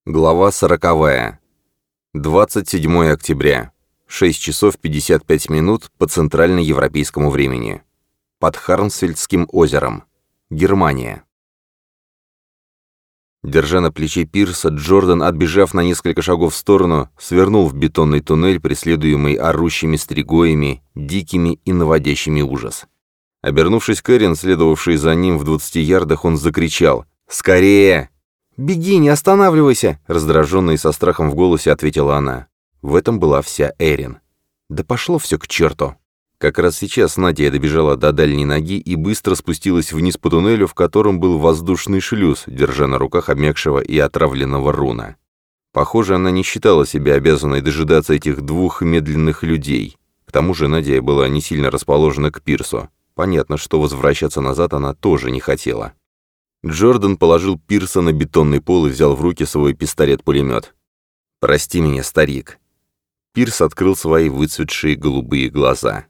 Глава 40. 27 октября. 6 часов 55 минут по центральноевропейскому времени. Под Харнсфельдским озером. Германия. Держа на плече Пирса, Джордан, отбежав на несколько шагов в сторону, свернул в бетонный туннель, преследуемый орущими стригоями, дикими и наводящими ужас. Обернувшись к Эрин, следовавшей за ним в 20 ярдах, он закричал: «Скорее!» «Беги, не останавливайся!» — раздраженно и со страхом в голосе ответила она. В этом была вся Эрин. «Да пошло все к черту!» Как раз сейчас Надя добежала до дальней ноги и быстро спустилась вниз по туннелю, в котором был воздушный шлюз, держа на руках обмякшего и отравленного Руна. Похоже, она не считала себя обязанной дожидаться этих двух медленных людей. К тому же Надя была не сильно расположена к Пирсу. Понятно, что возвращаться назад она тоже не хотела. Джордан положил Пирса на бетонный пол и взял в руки свой пистолет-пулемет. «Прости меня, старик». Пирс открыл свои выцветшие голубые глаза.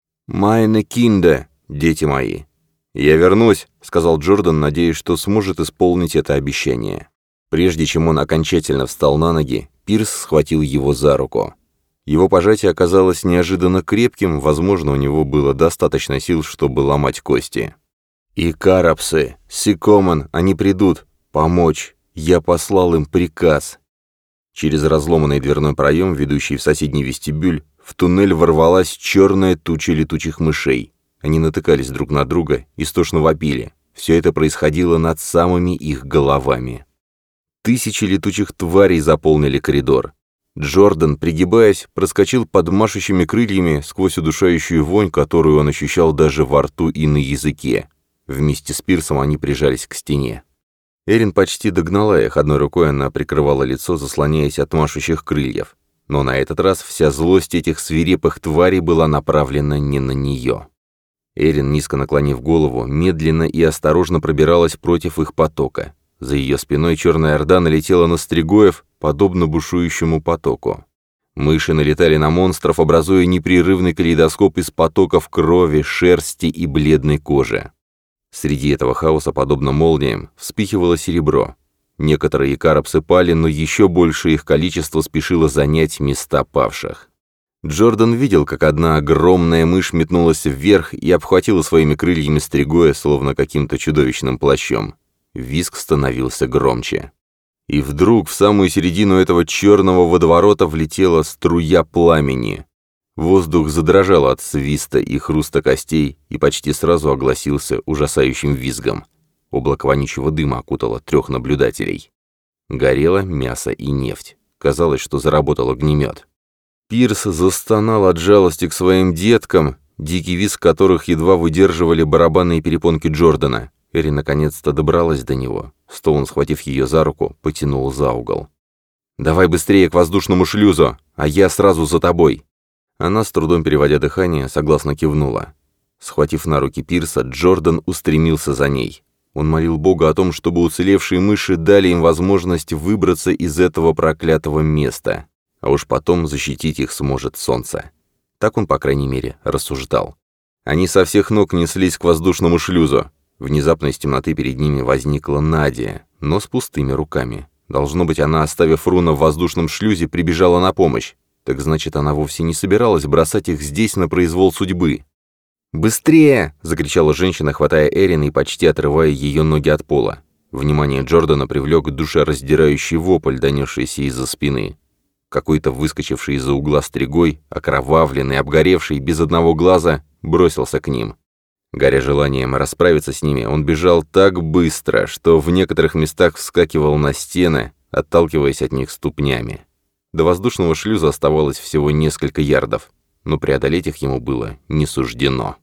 «Майне кинде, дети мои». «Я вернусь», — сказал Джордан, надеясь, что сможет исполнить это обещание. Прежде чем он окончательно встал на ноги, Пирс схватил его за руку. Его пожатие оказалось неожиданно крепким, возможно, у него было достаточно сил, чтобы ломать кости. «И карапсы, Сикоман, они придут. Помочь. Я послал им приказ». Через разломанный дверной проем, ведущий в соседний вестибюль, в туннель ворвалась черная туча летучих мышей. Они натыкались друг на друга, истошно вопили. Все это происходило над самыми их головами. Тысячи летучих тварей заполнили коридор. Джордан, пригибаясь, проскочил под машущими крыльями сквозь удушающую вонь, которую он ощущал даже во рту и на языке. Вместе с Пирсом они прижались к стене. Эрин почти догнала их, одной рукой она прикрывала лицо, заслоняясь от машущих крыльев. Но на этот раз вся злость этих свирепых тварей была направлена не на нее. Эрин, низко наклонив голову, медленно и осторожно пробиралась против их потока. За ее спиной черная орда налетела на стригоев, подобно бушующему потоку. Мыши налетали на монстров, образуя непрерывный калейдоскоп из потоков крови, шерсти и бледной кожи. Среди этого хаоса, подобно молниям, вспыхивало серебро. Некоторые карапсы пали, но еще большее их количество спешило занять места павших. Джордан видел, как одна огромная мышь метнулась вверх и обхватила своими крыльями стригоя, словно каким-то чудовищным плащом. Визг становился громче. И вдруг в самую середину этого черного водоворота влетела струя пламени. Воздух задрожал от свиста и хруста костей и почти сразу огласился ужасающим визгом. Облако вонючего дыма окутало 3 наблюдателей. Горело мясо и нефть. Казалось, что заработал огнемет. Пирс застонал от жалости к своим деткам, дикий визг которых едва выдерживали барабанные перепонки Джордана. Эри наконец-то добралась до него. Стоун, схватив ее за руку, потянул за угол. «Давай быстрее к воздушному шлюзу, а я сразу за тобой». Она, с трудом переводя дыхание, согласно кивнула. Схватив на руки Пирса, Джордан устремился за ней. Он молил Бога о том, чтобы уцелевшие мыши дали им возможность выбраться из этого проклятого места, а уж потом защитить их сможет солнце. Так он, по крайней мере, рассуждал. Они со всех ног неслись к воздушному шлюзу. Внезапно из темноты перед ними возникла Надя, но с пустыми руками. Должно быть, она, оставив Руна в воздушном шлюзе, прибежала на помощь. Так значит, она вовсе не собиралась бросать их здесь на произвол судьбы. «Быстрее!» — закричала женщина, хватая Эрин и почти отрывая ее ноги от пола. Внимание Джордана привлек душераздирающий вопль, донесшийся из-за спины. Какой-то выскочивший из-за угла стригой, окровавленный, обгоревший, без одного глаза, бросился к ним. Горя желанием расправиться с ними, он бежал так быстро, что в некоторых местах вскакивал на стены, отталкиваясь от них ступнями. До воздушного шлюза оставалось всего несколько ярдов, но преодолеть их ему было не суждено.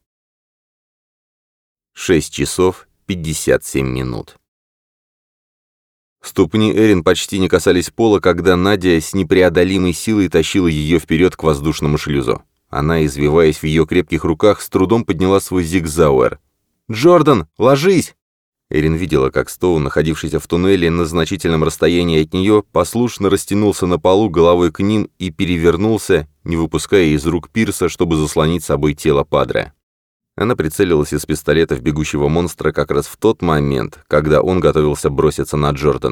6 часов 57 минут. Ступни Эрин почти не касались пола, когда Надя с непреодолимой силой тащила ее вперед к воздушному шлюзу. Она, извиваясь в ее крепких руках, с трудом подняла свой зигзауэр. «Джордан, ложись!» Эрин видела, как Стоун, находившийся в туннеле на значительном расстоянии от нее, послушно растянулся на полу головой к ним и перевернулся, не выпуская из рук Пирса, чтобы заслонить собой тело Падре. Она прицелилась из пистолета в бегущего монстра как раз в тот момент, когда он готовился броситься на Джордана.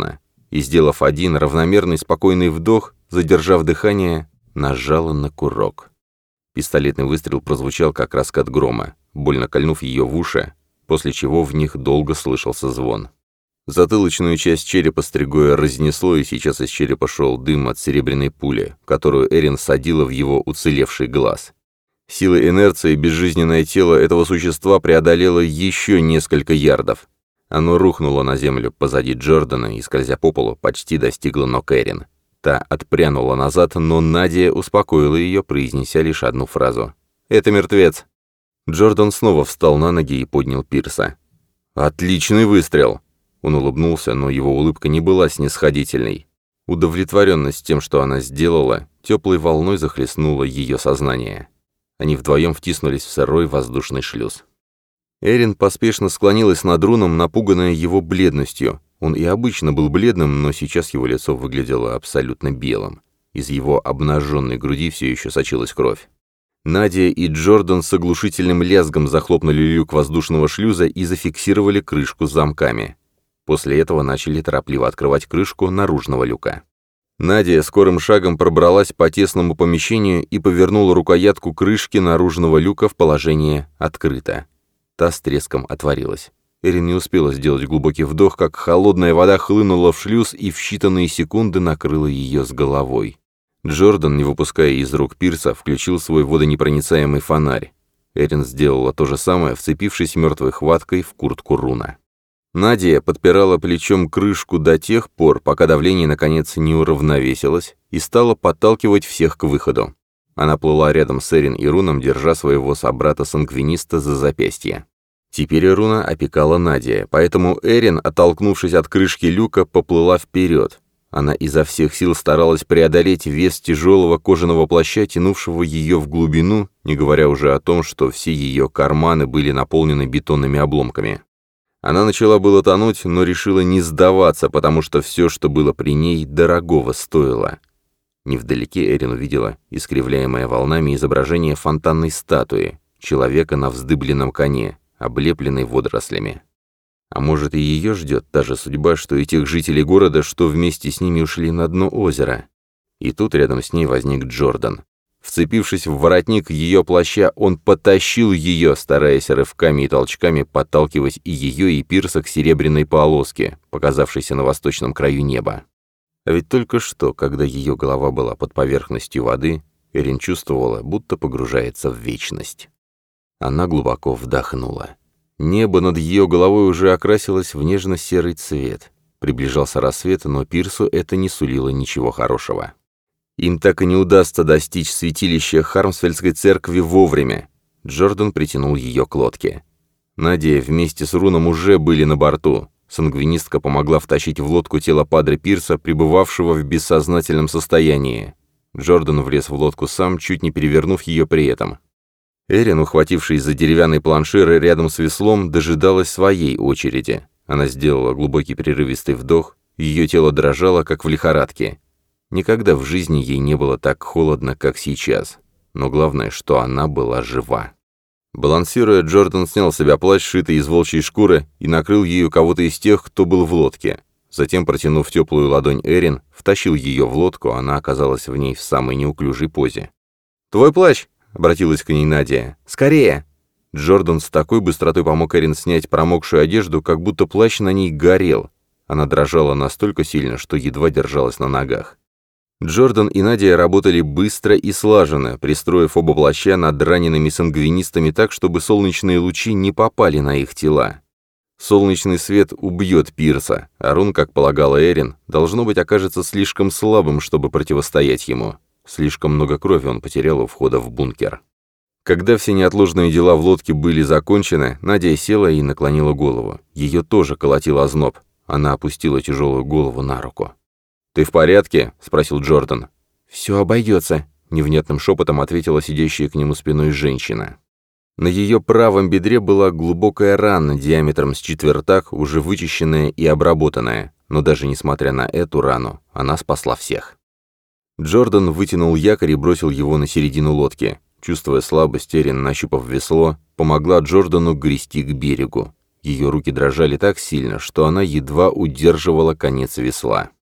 и, сделав один равномерный спокойный вдох, задержав дыхание, нажала на курок. Пистолетный выстрел прозвучал, как раскат грома, больно кольнув ее в уши, после чего в них долго слышался звон. Затылочную часть черепа Стригоя разнесло, и сейчас из черепа шел дым от серебряной пули, которую Эрин садила в его уцелевший глаз. Силой инерции безжизненное тело этого существа преодолело еще несколько ярдов. Оно рухнуло на землю позади Джордана и, скользя по полу, почти достигло ног Эрин. Та отпрянула назад, но Надя успокоила ее, произнеся лишь одну фразу. «Это мертвец!» Джордан снова встал на ноги и поднял Пирса. «Отличный выстрел!» Он улыбнулся, но его улыбка не была снисходительной. Удовлетворенность тем, что она сделала, теплой волной захлестнула ее сознание. Они вдвоем втиснулись в сырой воздушный шлюз. Эрин поспешно склонилась над Руном, напуганная его бледностью. Он и обычно был бледным, но сейчас его лицо выглядело абсолютно белым. Из его обнаженной груди все еще сочилась кровь. Надя и Джордан с оглушительным лязгом захлопнули люк воздушного шлюза и зафиксировали крышку замками. После этого начали торопливо открывать крышку наружного люка. Надя скорым шагом пробралась по тесному помещению и повернула рукоятку крышки наружного люка в положение «открыто». Та с треском отворилась. Эрин не успела сделать глубокий вдох, как холодная вода хлынула в шлюз и в считанные секунды накрыла ее с головой. Джордан, не выпуская из рук Пирса, включил свой водонепроницаемый фонарь. Эрин сделала то же самое, вцепившись мертвой хваткой в куртку Руна. Надя подпирала плечом крышку до тех пор, пока давление наконец не уравновесилось, и стала подталкивать всех к выходу. Она плыла рядом с Эрин и Руном, держа своего собрата-сангвиниста за запястье. Теперь Руна опекала Надя, поэтому Эрин, оттолкнувшись от крышки люка, поплыла вперед. Она изо всех сил старалась преодолеть вес тяжелого кожаного плаща, тянувшего ее в глубину, не говоря уже о том, что все ее карманы были наполнены бетонными обломками. Она начала было тонуть, но решила не сдаваться, потому что все, что было при ней, дорогого стоило. Невдалеке Эрин увидела искривляемое волнами изображение фонтанной статуи, человека на вздыбленном коне, облепленный водорослями. А может, и ее ждет та же судьба, что и тех жителей города, что вместе с ними ушли на дно озера. И тут рядом с ней возник Джордан. Вцепившись в воротник ее плаща, он потащил ее, стараясь рывками и толчками подталкивать и ее, и Пирса к серебряной полоске, показавшейся на восточном краю неба. А ведь только что, когда ее голова была под поверхностью воды, Эрин чувствовала, будто погружается в вечность. Она глубоко вдохнула. Небо над ее головой уже окрасилось в нежно-серый цвет. Приближался рассвет, но Пирсу это не сулило ничего хорошего. Им так и не удастся достичь святилища Хармсфельдской церкви вовремя. Джордан притянул ее к лодке. Надя вместе с Руном уже были на борту. Сангвинистка помогла втащить в лодку тело падре Пирса, пребывавшего в бессознательном состоянии. Джордан влез в лодку сам, чуть не перевернув ее при этом. Эрин, ухватившись за деревянный планшир рядом с веслом, дожидалась своей очереди. Она сделала глубокий прерывистый вдох, ее тело дрожало, как в лихорадке. Никогда в жизни ей не было так холодно, как сейчас. Но главное, что она была жива. Балансируя, Джордан снял с себя плащ, сшитый из волчьей шкуры, и накрыл ею кого-то из тех, кто был в лодке. Затем, протянув теплую ладонь Эрин, втащил ее в лодку, она оказалась в ней в самой неуклюжей позе. «Твой плащ!» — обратилась к ней Надя. «Скорее!» Джордан с такой быстротой помог Эрин снять промокшую одежду, как будто плащ на ней горел. Она дрожала настолько сильно, что едва держалась на ногах. Джордан и Надя работали быстро и слаженно, пристроив оба плаща над ранеными сангвинистами так, чтобы солнечные лучи не попали на их тела. Солнечный свет убьет Пирса, а Рун, как полагала Эрин, должно быть, окажется слишком слабым, чтобы противостоять ему. Слишком много крови он потерял у входа в бункер. Когда все неотложные дела в лодке были закончены, Надя села и наклонила голову. Ее тоже колотил озноб. Она опустила тяжелую голову на руку. «Ты в порядке?» — спросил Джордан. «Все обойдется», — невнятным шепотом ответила сидящая к нему спиной женщина. На ее правом бедре была глубокая рана диаметром с четвертак, уже вычищенная и обработанная, но даже несмотря на эту рану, она спасла всех. Джордан вытянул якорь и бросил его на середину лодки. Чувствуя слабость, Эрин, нащупав весло, помогла Джордану грести к берегу. Ее руки дрожали так сильно, что она едва удерживала конец весла.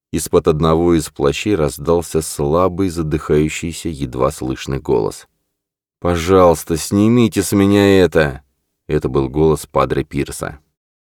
Из-под одного из плащей раздался слабый, задыхающийся, едва слышный голос. «Пожалуйста, снимите с меня это!» Это был голос падре Пирса.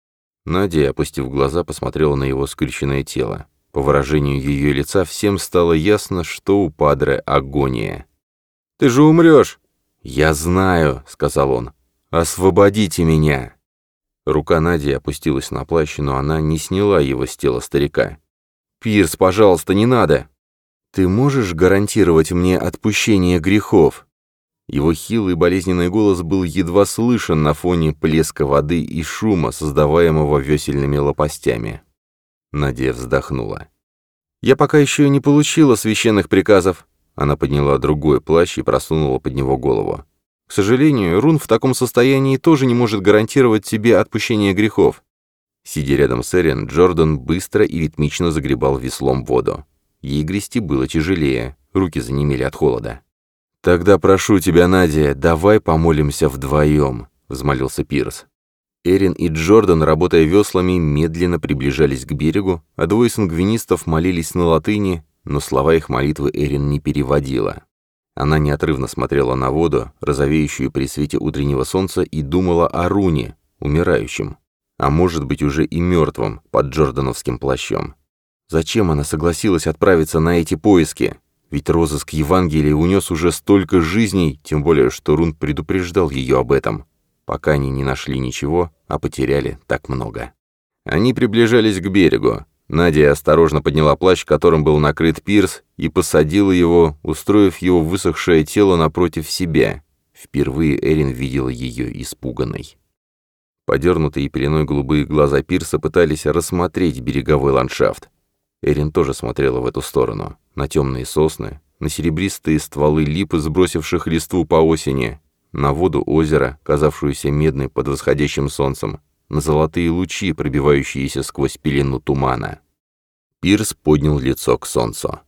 Надя, опустив глаза, посмотрела на его скрюченное тело. По выражению ее лица всем стало ясно, что у падре агония. «Ты же умрешь!» «Я знаю», — сказал он. «Освободите меня!» Рука Нади опустилась на плащ, но она не сняла его с тела старика. «Пирс, пожалуйста, не надо! Ты можешь гарантировать мне отпущение грехов?» Его хилый болезненный голос был едва слышен на фоне плеска воды и шума, создаваемого весельными лопастями. Надя вздохнула. «Я пока еще не получила священных приказов». Она подняла другой плащ и просунула под него голову. «К сожалению, Рун в таком состоянии тоже не может гарантировать тебе отпущение грехов». Сидя рядом с Эрин, Джордан быстро и ритмично загребал веслом воду. Ей грести было тяжелее, руки занемели от холода. «Тогда прошу тебя, Надя, давай помолимся вдвоем», — взмолился Пирс. Эрин и Джордан, работая веслами, медленно приближались к берегу, а двое сангвинистов молились на латыни, но слова их молитвы Эрин не переводила. Она неотрывно смотрела на воду, розовеющую при свете утреннего солнца, и думала о Руне, умирающем, а может быть уже и мертвом под джордановским плащом. Зачем она согласилась отправиться на эти поиски? Ведь розыск Евангелия унес уже столько жизней, тем более, что Рун предупреждал ее об этом, пока они не нашли ничего, а потеряли так много. Они приближались к берегу. Надя осторожно подняла плащ, которым был накрыт Пирс, и посадила его, устроив его высохшее тело напротив себя. Впервые Эрин видела ее испуганной. Подернутые пеленой голубые глаза Пирса пытались рассмотреть береговой ландшафт. Эрин тоже смотрела в эту сторону, на темные сосны, на серебристые стволы лип, сбросивших листву по осени, на воду озера, казавшуюся медной под восходящим солнцем, на золотые лучи, пробивающиеся сквозь пелену тумана. Пирс поднял лицо к солнцу.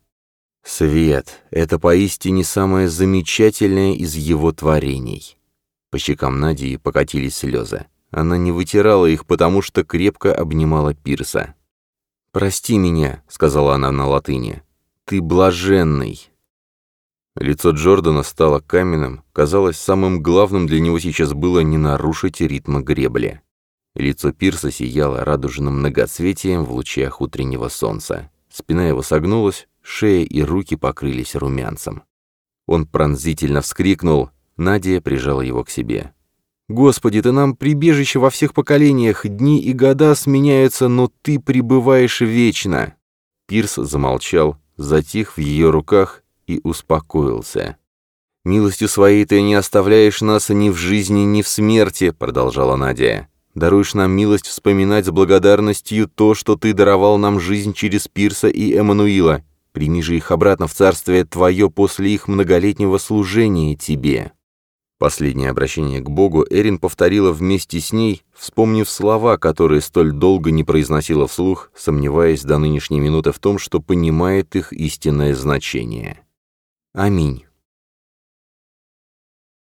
«Свет — это поистине самое замечательное из его творений». По щекам Нади покатились слезы. Она не вытирала их, потому что крепко обнимала Пирса. «Прости меня», — сказала она на латыни. «Ты блаженный». Лицо Джордана стало каменным. Казалось, самым главным для него сейчас было не нарушить ритма гребли. Лицо Пирса сияло радужным многоцветием в лучах утреннего солнца. Спина его согнулась, шея и руки покрылись румянцем. Он пронзительно вскрикнул. Надя прижала его к себе. «Господи, ты нам прибежище во всех поколениях, дни и года сменяются, но ты пребываешь вечно». Пирс замолчал, затих в ее руках и успокоился. «Милостью своей ты не оставляешь нас ни в жизни, ни в смерти», — продолжала Надя. «Даруешь нам милость вспоминать с благодарностью то, что ты даровал нам жизнь через Пирса и Эммануила. Прими же их обратно в царствие твое после их многолетнего служения тебе». Последнее обращение к Богу Эрин повторила вместе с ней, вспомнив слова, которые столь долго не произносила вслух, сомневаясь до нынешней минуты в том, что понимает их истинное значение. «Аминь».